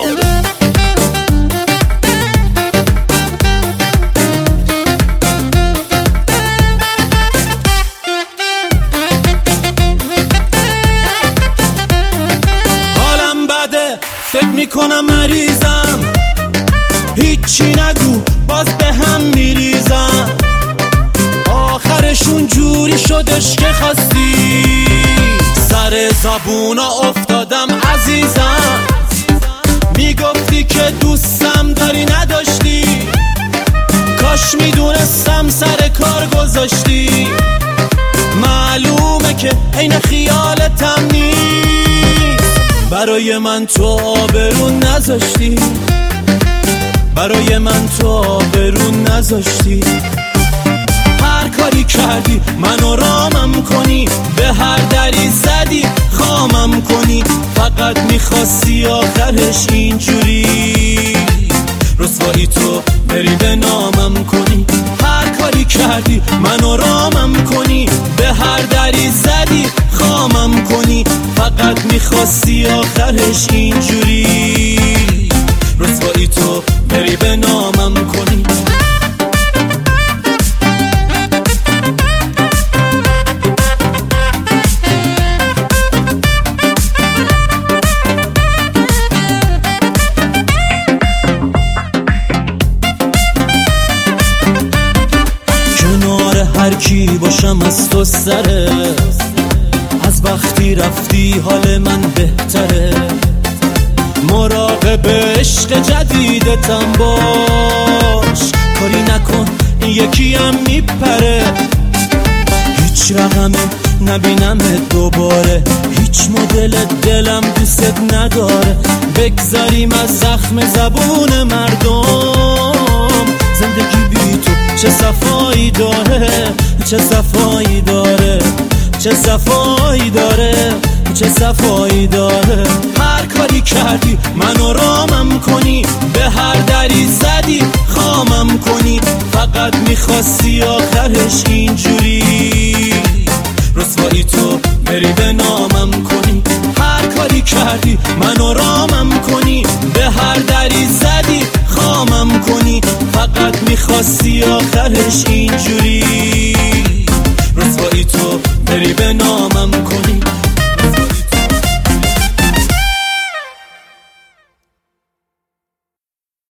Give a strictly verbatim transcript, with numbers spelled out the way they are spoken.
حالم بده، فکر میکنم مریضم، هیچی نگو باز به هم میریزم. آخرشون جوری شدش که خواستی، سر زبونا افتادم عزیزم. میگفتی که دوستم داری نداشتی، کاش میدونستم سر کار گذاشتی. معلومه که عین خیالتم نیست، برای من تو آبرون نذاشتی، برای من تو آبرون نذاشتی. هر کاری کردی منو رامم کنی، به هر دری زدی خامم کنی. فقط میخواستی آخرش اینجوری رسوایی تو بری به نامم کنی. هر کاری کردی منو رامم کنی، به هر دری زدی خامم کنی. فقط میخواستی آخرش اینجوری رسوایی تو بری به نامم کنی. هر کی باشم از تو سره، از وقتی رفتی حال من بهتره. مراقب عشق جدیدتم باش، کاری نکن یکی هم میپره. هیچ رقمی نبینم دوباره، هیچ مدل دلم دوست نداره. بگذاریم از زخم زبون مردم، زندگی بی تو چه صفایی داره، چه صفایی داره، چه صفایی داره، چه صفایی داره. هر کاری کردی منو رامم کنی، به هر دری زدی خامم کنی. فقط میخواستی آخرش اینجوری رسوایی تو بری به نامم کنی. هر کاری کردی منو رامم کنی، به هر دری زدی خامم کنی. فقط میخواستی آخرش این